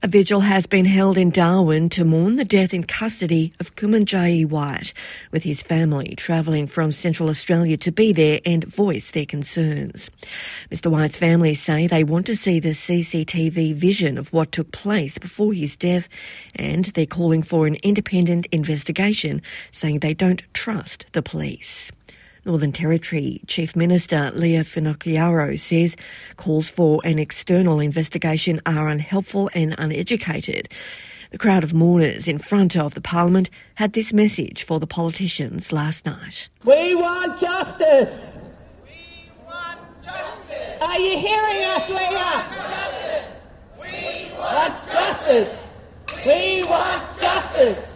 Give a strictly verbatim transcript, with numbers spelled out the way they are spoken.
vigil has been held in Darwin to mourn the death in custody of Kumanjayi White, with his family travelling from Central Australia to be there and voice their concerns. Mister White's family say they want to see the C C T V vision of what took place before his death, and they're calling for an independent investigation, saying they don't trust the police. Northern Territory Chief Minister Leah Finocchiaro says calls for an external investigation are unhelpful and uneducated. The crowd of mourners in front of the Parliament had this message for the politicians last night. We want justice! We want justice! Are you hearing us, Leah? Justice! We Want justice! We want justice!